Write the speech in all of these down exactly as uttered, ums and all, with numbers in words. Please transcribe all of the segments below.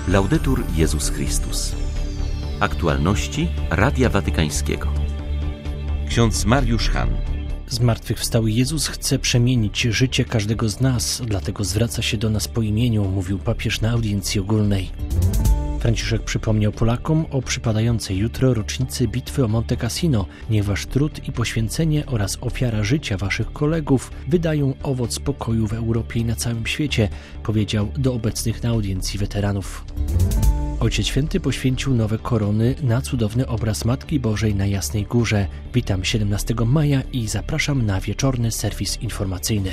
Laudetur Jezus Chrystus. Aktualności Radia Watykańskiego. Ksiądz Mariusz Hahn. Zmartwychwstały Jezus chce przemienić życie każdego z nas, dlatego zwraca się do nas po imieniu, mówił papież na audiencji ogólnej. Franciszek przypomniał Polakom o przypadającej jutro rocznicy bitwy o Monte Cassino. Niech wasz trud i poświęcenie oraz ofiara życia waszych kolegów wydają owoc pokoju w Europie i na całym świecie, powiedział do obecnych na audiencji weteranów. Ojciec Święty poświęcił nowe korony na cudowny obraz Matki Bożej na Jasnej Górze. Witam siedemnastego maja i zapraszam na wieczorny serwis informacyjny.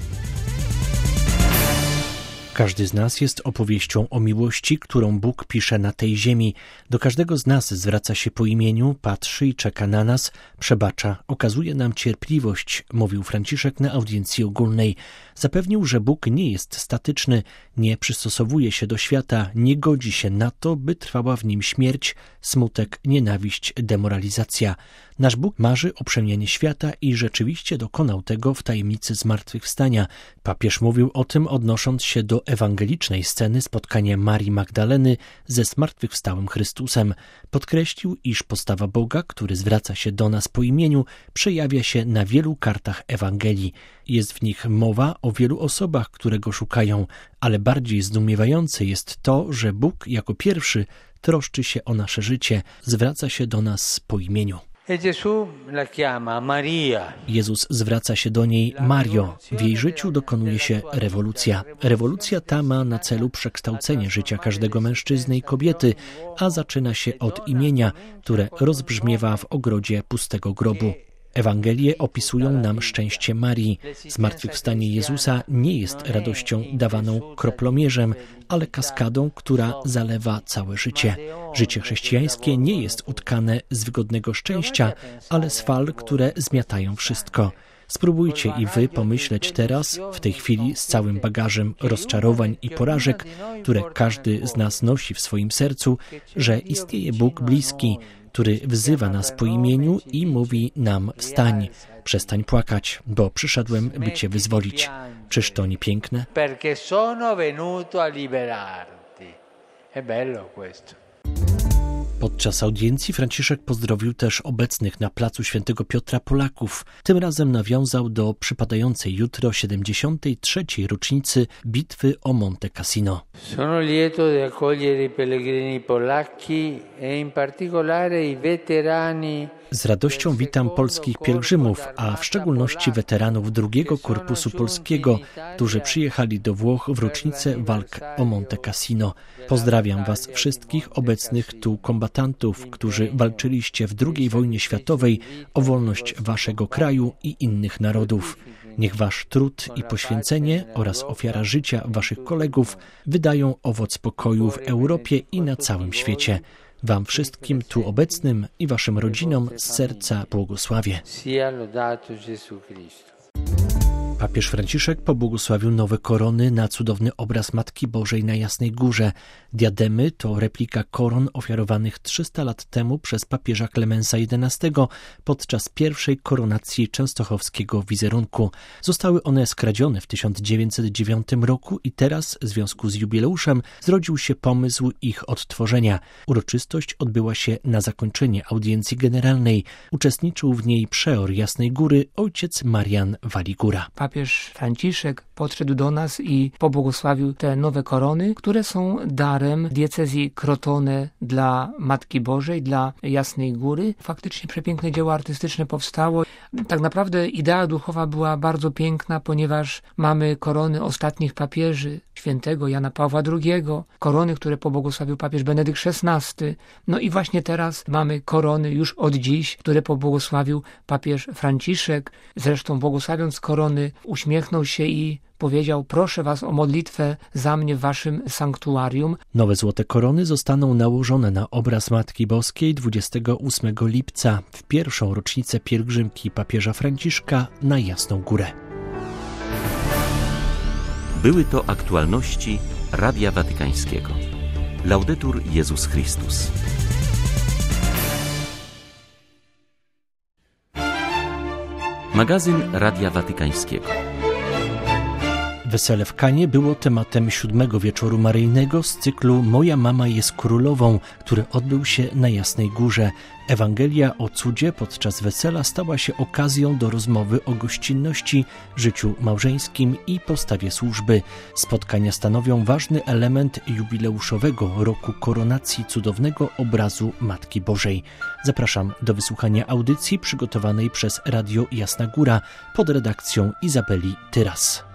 Każdy z nas jest opowieścią o miłości, którą Bóg pisze na tej ziemi. Do każdego z nas zwraca się po imieniu, patrzy i czeka na nas, przebacza, okazuje nam cierpliwość, mówił Franciszek na audiencji ogólnej. Zapewnił, że Bóg nie jest statyczny, nie przystosowuje się do świata, nie godzi się na to, by trwała w nim śmierć, smutek, nienawiść, demoralizacja. Nasz Bóg marzy o przemianie świata i rzeczywiście dokonał tego w tajemnicy zmartwychwstania. Papież mówił o tym, odnosząc się do ewangelicznej sceny spotkania Marii Magdaleny ze zmartwychwstałym Chrystusem. Podkreślił, iż postawa Boga, który zwraca się do nas po imieniu, przejawia się na wielu kartach Ewangelii. Jest w nich mowa o wielu osobach, które go szukają, ale bardziej zdumiewające jest to, że Bóg jako pierwszy troszczy się o nasze życie, zwraca się do nas po imieniu. Jezus zwraca się do niej Mario. W jej życiu dokonuje się rewolucja. Rewolucja ta ma na celu przekształcenie życia każdego mężczyzny i kobiety, a zaczyna się od imienia, które rozbrzmiewa w ogrodzie pustego grobu. Ewangelie opisują nam szczęście Marii. Zmartwychwstanie Jezusa nie jest radością dawaną kroplomierzem, ale kaskadą, która zalewa całe życie. Życie chrześcijańskie nie jest utkane z wygodnego szczęścia, ale z fal, które zmiatają wszystko. Spróbujcie i wy pomyśleć teraz, w tej chwili, z całym bagażem rozczarowań i porażek, które każdy z nas nosi w swoim sercu, że istnieje Bóg bliski, który wzywa nas po imieniu i mówi nam: wstań, przestań płakać, bo przyszedłem, by cię wyzwolić. Czyż to nie piękne? Podczas audiencji Franciszek pozdrowił też obecnych na placu Świętego Piotra Polaków. Tym razem nawiązał do przypadającej jutro siedemdziesiątej trzeciej rocznicy bitwy o Monte Cassino. Sono lieto di accogliere i pellegrini polacchi e in particolare i veterani. Z radością witam polskich pielgrzymów, a w szczególności weteranów drugiego Korpusu Polskiego, którzy przyjechali do Włoch w rocznicę walk o Monte Cassino. Pozdrawiam was wszystkich obecnych tu kombatantów, którzy walczyliście w drugiej wojnie światowej o wolność waszego kraju i innych narodów. Niech wasz trud i poświęcenie oraz ofiara życia waszych kolegów wydają owoc pokoju w Europie i na całym świecie. Wam wszystkim tu obecnym i waszym rodzinom z serca błogosławię. Papież Franciszek pobłogosławił nowe korony na cudowny obraz Matki Bożej na Jasnej Górze. Diademy to replika koron ofiarowanych trzysta lat temu przez papieża Klemensa jedenastego podczas pierwszej koronacji częstochowskiego wizerunku. Zostały one skradzione w tysiąc dziewięćset dziewiątym roku i teraz, w związku z jubileuszem, zrodził się pomysł ich odtworzenia. Uroczystość odbyła się na zakończenie audiencji generalnej. Uczestniczył w niej przeor Jasnej Góry, ojciec Marian Waligura. Papież Franciszek podszedł do nas i pobłogosławił te nowe korony, które są darem diecezji Crotone dla Matki Bożej, dla Jasnej Góry. Faktycznie przepiękne dzieło artystyczne powstało. Tak naprawdę idea duchowa była bardzo piękna, ponieważ mamy korony ostatnich papieży, świętego Jana Pawła drugiego, korony, które pobłogosławił papież Benedykt szesnasty. No i właśnie teraz mamy korony już od dziś, które pobłogosławił papież Franciszek. Zresztą błogosławiąc korony uśmiechnął się i powiedział: proszę was o modlitwę za mnie w waszym sanktuarium. Nowe złote korony zostaną nałożone na obraz Matki Boskiej dwudziestego ósmego lipca w pierwszą rocznicę pielgrzymki papieża Franciszka na Jasną Górę. Były to aktualności Radia Watykańskiego. Laudetur Jezus Chrystus. Magazyn Radia Watykańskiego. Wesele w Kanie było tematem siódmego wieczoru maryjnego z cyklu Moja mama jest królową, który odbył się na Jasnej Górze. Ewangelia o cudzie podczas wesela stała się okazją do rozmowy o gościnności, życiu małżeńskim i postawie służby. Spotkania stanowią ważny element jubileuszowego roku koronacji cudownego obrazu Matki Bożej. Zapraszam do wysłuchania audycji przygotowanej przez Radio Jasna Góra pod redakcją Izabeli Tyras.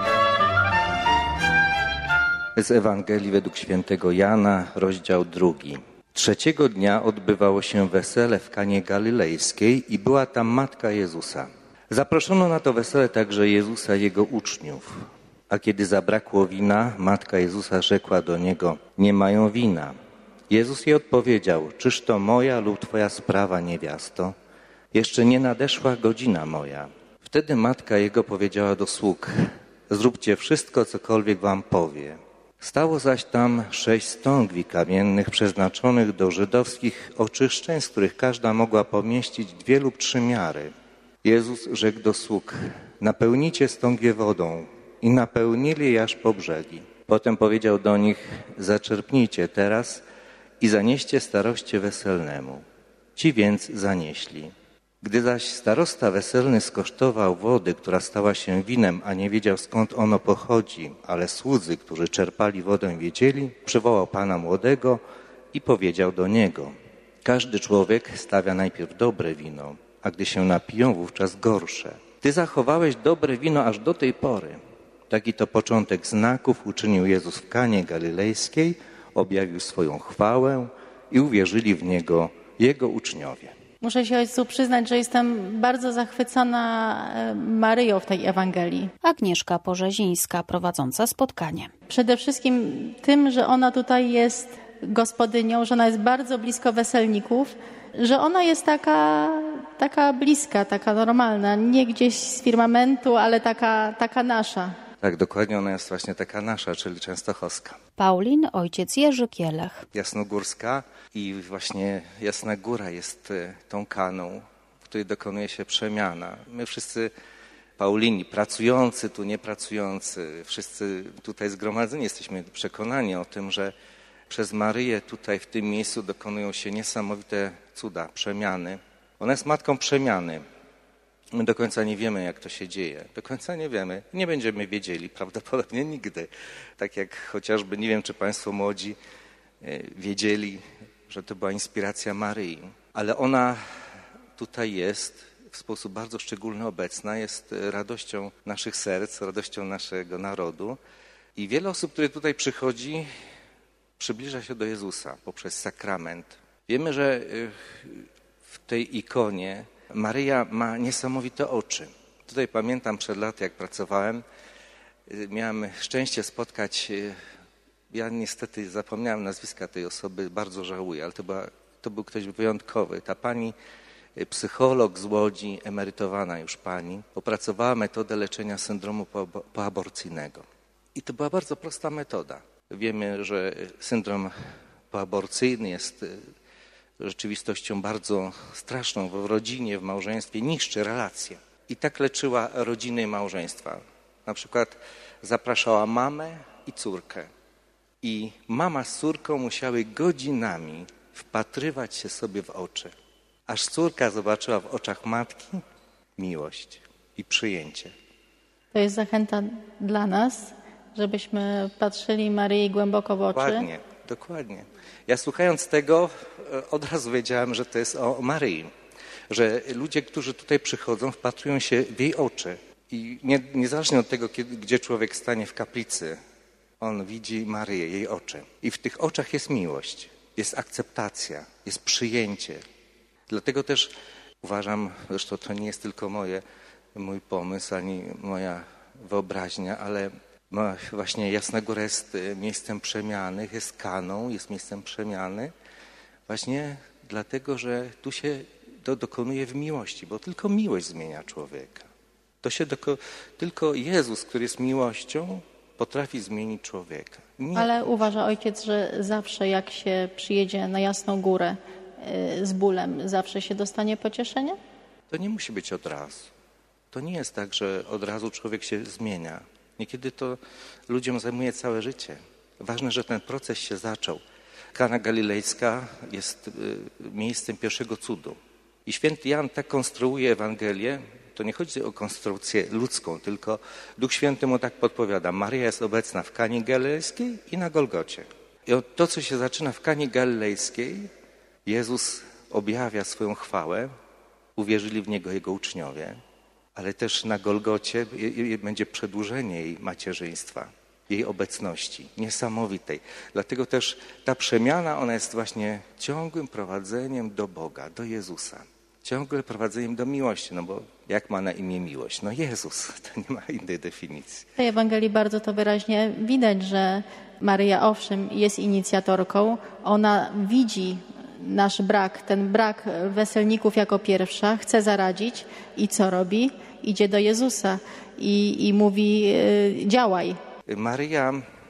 Z Ewangelii według świętego Jana, rozdział drugi. Trzeciego dnia odbywało się wesele w Kanie Galilejskiej i była tam matka Jezusa. Zaproszono na to wesele także Jezusa i jego uczniów. A kiedy zabrakło wina, matka Jezusa rzekła do niego: nie mają wina. Jezus jej odpowiedział: czyż to moja lub twoja sprawa, niewiasto? Jeszcze nie nadeszła godzina moja. Wtedy matka jego powiedziała do sług: zróbcie wszystko, cokolwiek wam powie. Stało zaś tam sześć stągwi kamiennych przeznaczonych do żydowskich oczyszczeń, z których każda mogła pomieścić dwie lub trzy miary. Jezus rzekł do sług: napełnijcie stągwie wodą. I napełnili je aż po brzegi. Potem powiedział do nich: zaczerpnijcie teraz i zanieście staroście weselnemu. Ci więc zanieśli. Gdy zaś starosta weselny skosztował wody, która stała się winem, a nie wiedział, skąd ono pochodzi, ale słudzy, którzy czerpali wodę, wiedzieli, przywołał pana młodego i powiedział do niego: każdy człowiek stawia najpierw dobre wino, a gdy się napiją, wówczas gorsze. Ty zachowałeś dobre wino aż do tej pory. Taki to początek znaków uczynił Jezus w Kanie Galilejskiej, objawił swoją chwałę i uwierzyli w Niego Jego uczniowie. Muszę się Ojcu przyznać, że jestem bardzo zachwycona Maryją w tej Ewangelii. Agnieszka Porzezińska, prowadząca spotkanie. Przede wszystkim tym, że ona tutaj jest gospodynią, że ona jest bardzo blisko weselników, że ona jest taka, taka bliska, taka normalna, nie gdzieś z firmamentu, ale taka, taka nasza. Tak, dokładnie, ona jest właśnie taka nasza, czyli częstochowska. Paulin, ojciec Jerzy Kielech. Jasnogórska i właśnie Jasna Góra jest tą kaną, w której dokonuje się przemiana. My wszyscy Paulini, pracujący, tu niepracujący, wszyscy tutaj zgromadzeni jesteśmy przekonani o tym, że przez Maryję tutaj w tym miejscu dokonują się niesamowite cuda, przemiany. Ona jest matką przemiany. My do końca nie wiemy, jak to się dzieje. Do końca nie wiemy. Nie będziemy wiedzieli, prawdopodobnie nigdy. Tak jak chociażby, nie wiem, czy państwo młodzi wiedzieli, że to była inspiracja Maryi. Ale ona tutaj jest w sposób bardzo szczególny obecna, jest radością naszych serc, radością naszego narodu. I wiele osób, które tutaj przychodzi, przybliża się do Jezusa poprzez sakrament. Wiemy, że w tej ikonie Maryja ma niesamowite oczy. Tutaj pamiętam przed laty, jak pracowałem, miałem szczęście spotkać, ja niestety zapomniałem nazwiska tej osoby, bardzo żałuję, ale to, była, to był ktoś wyjątkowy. Ta pani, psycholog z Łodzi, emerytowana już pani, opracowała metodę leczenia syndromu poaborcyjnego. I to była bardzo prosta metoda. Wiemy, że syndrom poaborcyjny jest rzeczywistością bardzo straszną w rodzinie, w małżeństwie, niszczy relacje. I tak leczyła rodziny i małżeństwa. Na przykład zapraszała mamę i córkę. I mama z córką musiały godzinami wpatrywać się sobie w oczy. Aż córka zobaczyła w oczach matki miłość i przyjęcie. To jest zachęta dla nas, żebyśmy patrzyli Maryi głęboko w oczy. Dokładnie, dokładnie. Ja słuchając tego od razu wiedziałem, że to jest o Maryi. Że ludzie, którzy tutaj przychodzą, wpatrują się w jej oczy. I nie, niezależnie od tego, kiedy, gdzie człowiek stanie w kaplicy, on widzi Maryję, jej oczy. I w tych oczach jest miłość, jest akceptacja, jest przyjęcie. Dlatego też uważam, zresztą to nie jest tylko moje, mój pomysł, ani moja wyobraźnia, ale właśnie Jasna Góra jest miejscem przemiany, jest kaną, jest miejscem przemiany. Właśnie dlatego, że tu się to dokonuje w miłości, bo tylko miłość zmienia człowieka. To się doko... Tylko Jezus, który jest miłością, potrafi zmienić człowieka. Nie... Ale uważa ojciec, że zawsze jak się przyjedzie na Jasną Górę z bólem, zawsze się dostanie pocieszenie? To nie musi być od razu. To nie jest tak, że od razu człowiek się zmienia. Niekiedy to ludziom zajmuje całe życie. Ważne, że ten proces się zaczął. Kana Galilejska jest miejscem pierwszego cudu. I święty Jan tak konstruuje Ewangelię, to nie chodzi o konstrukcję ludzką, tylko Duch Święty mu tak podpowiada. Maryja jest obecna w Kanie Galilejskiej i na Golgocie. I to, co się zaczyna w Kanie Galilejskiej, Jezus objawia swoją chwałę, uwierzyli w Niego Jego uczniowie, ale też na Golgocie będzie przedłużenie jej macierzyństwa, jej obecności, niesamowitej. Dlatego też ta przemiana, ona jest właśnie ciągłym prowadzeniem do Boga, do Jezusa. Ciągle prowadzeniem do miłości, no bo jak ma na imię miłość? No Jezus, to nie ma innej definicji. W tej Ewangelii bardzo to wyraźnie widać, że Maryja owszem jest inicjatorką, ona widzi nasz brak, ten brak weselników jako pierwsza, chce zaradzić i co robi? Idzie do Jezusa i, i mówi działaj. Maryja,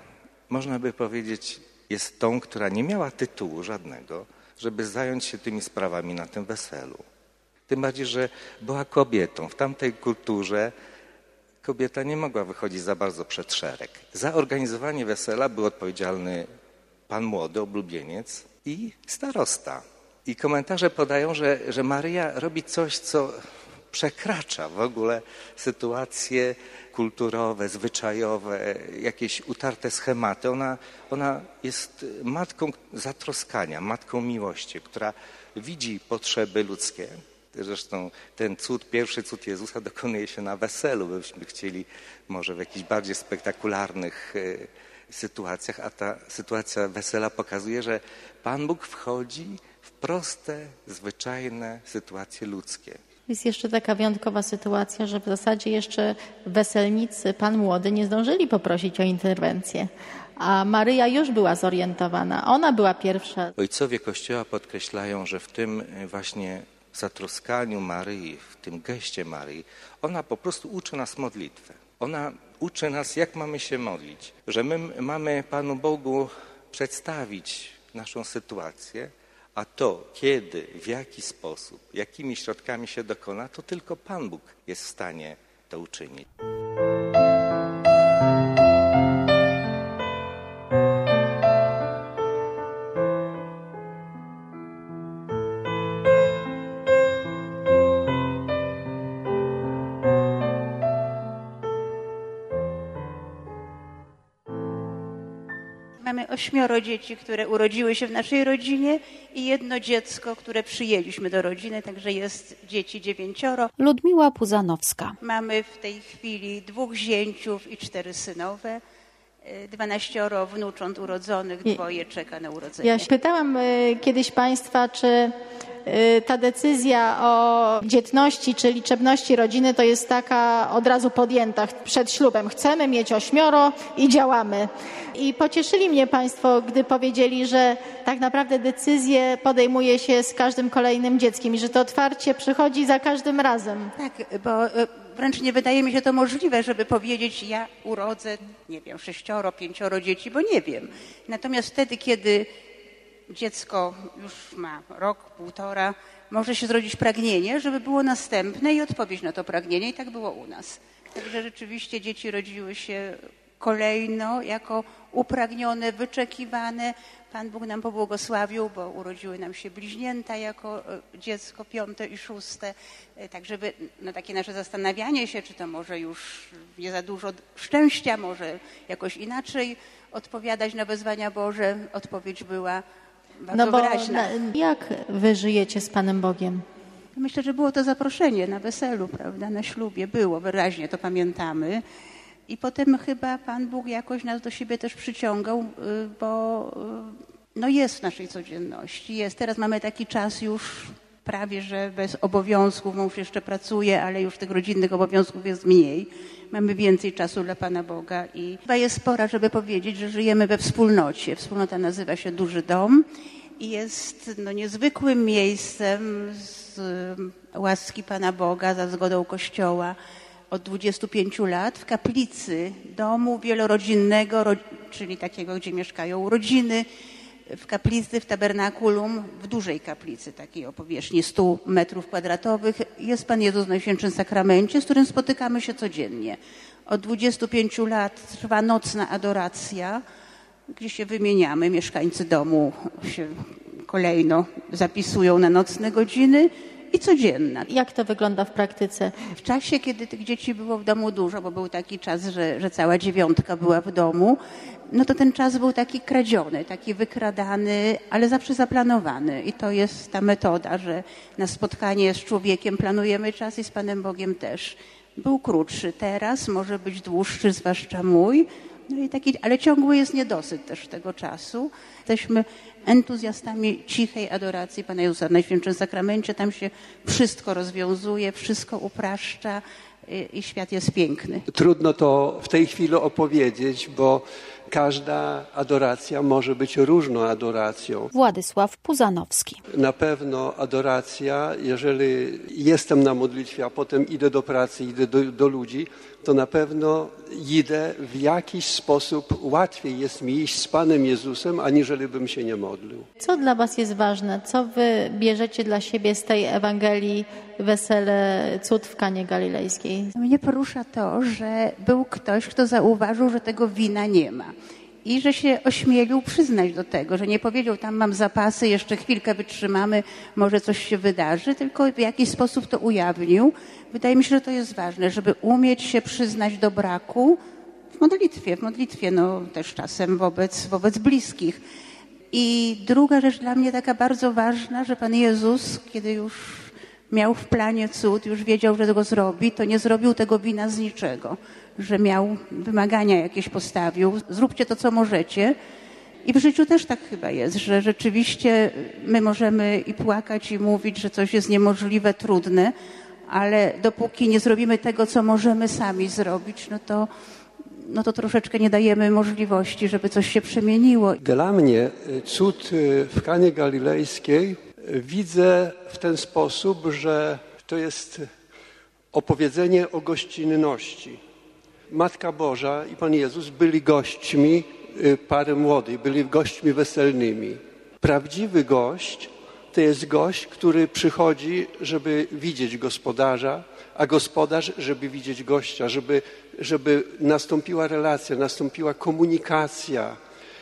można by powiedzieć, jest tą, która nie miała tytułu żadnego, żeby zająć się tymi sprawami na tym weselu. Tym bardziej, że była kobietą. W tamtej kulturze kobieta nie mogła wychodzić za bardzo przed szereg. Za organizowanie wesela był odpowiedzialny pan młody, oblubieniec i starosta. I komentarze podają, że, że Maryja robi coś, co przekracza w ogóle sytuacje kulturowe, zwyczajowe, jakieś utarte schematy. Ona, ona jest matką zatroskania, matką miłości, która widzi potrzeby ludzkie. Zresztą ten cud, pierwszy cud Jezusa dokonuje się na weselu. Byśmy chcieli może w jakichś bardziej spektakularnych sytuacjach, a ta sytuacja wesela pokazuje, że Pan Bóg wchodzi w proste, zwyczajne sytuacje ludzkie. Jest jeszcze taka wyjątkowa sytuacja, że w zasadzie jeszcze weselnicy, pan młody, nie zdążyli poprosić o interwencję, a Maryja już była zorientowana. Ona była pierwsza. Ojcowie Kościoła podkreślają, że w tym właśnie zatroskaniu Maryi, w tym geście Maryi, ona po prostu uczy nas modlitwę. Ona uczy nas, jak mamy się modlić, że my mamy Panu Bogu przedstawić naszą sytuację, a to, kiedy, w jaki sposób, jakimi środkami się dokona, to tylko Pan Bóg jest w stanie to uczynić. Mamy ośmioro dzieci, które urodziły się w naszej rodzinie i jedno dziecko, które przyjęliśmy do rodziny, także jest dzieci dziewięcioro. Ludmiła Puzanowska. Mamy w tej chwili dwóch zięciów i cztery synowe, dwanaścioro wnucząt urodzonych, dwoje czeka na urodzenie. Ja pytałam kiedyś Państwa, czy ta decyzja o dzietności czy liczebności rodziny to jest taka od razu podjęta przed ślubem. Chcemy mieć ośmioro i działamy. I pocieszyli mnie Państwo, gdy powiedzieli, że tak naprawdę decyzje podejmuje się z każdym kolejnym dzieckiem i że to otwarcie przychodzi za każdym razem. Tak, bo wręcz nie wydaje mi się to możliwe, żeby powiedzieć, ja urodzę, nie wiem, sześcioro, pięcioro dzieci, bo nie wiem. Natomiast wtedy, kiedy dziecko już ma rok, półtora, może się zrodzić pragnienie, żeby było następne i odpowiedź na to pragnienie i tak było u nas. Także rzeczywiście dzieci rodziły się kolejno jako upragnione, wyczekiwane. Pan Bóg nam pobłogosławił, bo urodziły nam się bliźnięta jako dziecko piąte i szóste. Tak żeby na takie nasze zastanawianie się, czy to może już nie za dużo szczęścia, może jakoś inaczej odpowiadać na wezwania Boże, odpowiedź była bardzo no bo wyraźna. Jak wy żyjecie z Panem Bogiem? Myślę, że było to zaproszenie na weselu, prawda, na ślubie. Było wyraźnie, to pamiętamy. I potem chyba Pan Bóg jakoś nas do siebie też przyciągał, bo no jest w naszej codzienności. Jest. Teraz mamy taki czas już prawie, że bez obowiązków. Mąż jeszcze pracuje, ale już tych rodzinnych obowiązków jest mniej. Mamy więcej czasu dla Pana Boga i chyba jest pora, żeby powiedzieć, że żyjemy we wspólnocie. Wspólnota nazywa się Duży Dom i jest no, niezwykłym miejscem z łaski Pana Boga, za zgodą Kościoła. Od dwudziestu pięciu lat w kaplicy domu wielorodzinnego, czyli takiego, gdzie mieszkają rodziny, w kaplicy, w tabernakulum, w dużej kaplicy, takiej o powierzchni stu metrów kwadratowych, jest Pan Jezus w Najświętszym Sakramencie, z którym spotykamy się codziennie. Od dwudziestu pięciu lat trwa nocna adoracja, gdzie się wymieniamy, mieszkańcy domu się kolejno zapisują na nocne godziny i codzienna. Jak to wygląda w praktyce? W czasie, kiedy tych dzieci było w domu dużo, bo był taki czas, że, że cała dziewiątka była w domu, no to ten czas był taki kradziony, taki wykradany, ale zawsze zaplanowany. I to jest ta metoda, że na spotkanie z człowiekiem planujemy czas i z Panem Bogiem też. Był krótszy, teraz może być dłuższy, zwłaszcza mój. No i taki, ale ciągły jest niedosyt też tego czasu. Jesteśmy entuzjastami cichej adoracji Pana Jezusa w Najświętszym Sakramencie. Tam się wszystko rozwiązuje, wszystko upraszcza i, i świat jest piękny. Trudno to w tej chwili opowiedzieć, bo każda adoracja może być różną adoracją. Władysław Puzanowski. Na pewno adoracja, jeżeli jestem na modlitwie, a potem idę do pracy, idę do, do ludzi, to na pewno idę w jakiś sposób, łatwiej jest mi iść z Panem Jezusem, aniżeli bym się nie modlił. Co dla Was jest ważne? Co Wy bierzecie dla siebie z tej Ewangelii wesele cud w Kanie Galilejskiej? Mnie porusza to, że był ktoś, kto zauważył, że tego wina nie ma. I że się ośmielił przyznać do tego, że nie powiedział, tam mam zapasy, jeszcze chwilkę wytrzymamy, może coś się wydarzy, tylko w jakiś sposób to ujawnił. Wydaje mi się, że to jest ważne, żeby umieć się przyznać do braku w modlitwie, w modlitwie, no też czasem wobec, wobec bliskich. I druga rzecz dla mnie taka bardzo ważna, że Pan Jezus, kiedy już miał w planie cud, już wiedział, że go zrobi, to nie zrobił tego wina z niczego, że miał wymagania jakieś postawił, zróbcie to, co możecie. I w życiu też tak chyba jest, że rzeczywiście my możemy i płakać, i mówić, że coś jest niemożliwe, trudne, ale dopóki nie zrobimy tego, co możemy sami zrobić, no to, no to troszeczkę nie dajemy możliwości, żeby coś się przemieniło. Dla mnie cud w Kanie Galilejskiej widzę w ten sposób, że to jest opowiedzenie o gościnności. Matka Boża i Pan Jezus byli gośćmi pary młodej, byli gośćmi weselnymi. Prawdziwy gość to jest gość, który przychodzi, żeby widzieć gospodarza, a gospodarz, żeby widzieć gościa, żeby, żeby nastąpiła relacja, nastąpiła komunikacja.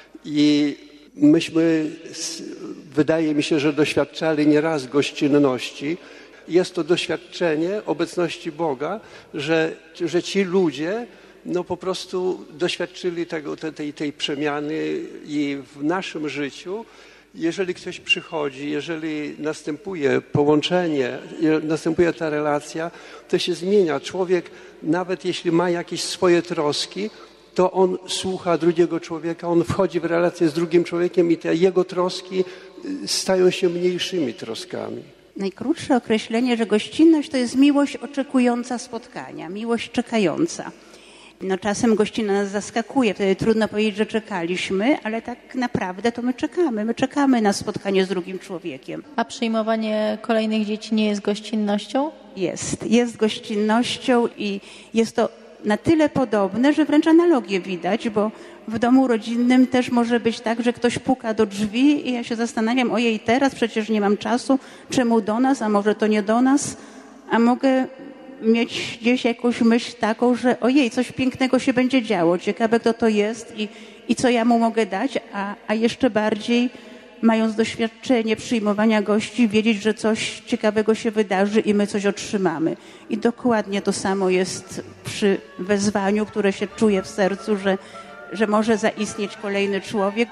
I myśmy, wydaje mi się, że doświadczali nieraz gościnności. Jest to doświadczenie obecności Boga, że, że ci ludzie no po prostu doświadczyli tego, tej, tej przemiany i w naszym życiu, jeżeli ktoś przychodzi, jeżeli następuje połączenie, następuje ta relacja, to się zmienia. Człowiek, nawet jeśli ma jakieś swoje troski, to on słucha drugiego człowieka, on wchodzi w relację z drugim człowiekiem i te jego troski stają się mniejszymi troskami. Najkrótsze określenie, że gościnność to jest miłość oczekująca spotkania, miłość czekająca. No czasem gościna nas zaskakuje, wtedy trudno powiedzieć, że czekaliśmy, ale tak naprawdę to my czekamy. My czekamy na spotkanie z drugim człowiekiem. A przyjmowanie kolejnych dzieci nie jest gościnnością? Jest, jest gościnnością i jest to na tyle podobne, że wręcz analogię widać, bo w domu rodzinnym też może być tak, że ktoś puka do drzwi i ja się zastanawiam, ojej, teraz przecież nie mam czasu, czemu do nas, a może to nie do nas, a mogę mieć gdzieś jakąś myśl taką, że ojej, coś pięknego się będzie działo, ciekawe kto to jest i, i co ja mu mogę dać, a, a jeszcze bardziej mając doświadczenie przyjmowania gości, wiedzieć, że coś ciekawego się wydarzy i my coś otrzymamy. I dokładnie to samo jest przy wezwaniu, które się czuje w sercu, że, że może zaistnieć kolejny człowiek.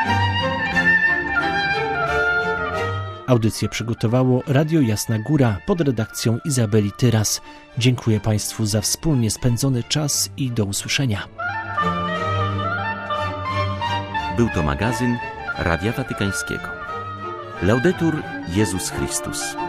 Audycję przygotowało Radio Jasna Góra pod redakcją Izabeli Tyras. Dziękuję Państwu za wspólnie spędzony czas i do usłyszenia. Był to magazyn Radia Watykańskiego. Laudetur Jezus Chrystus.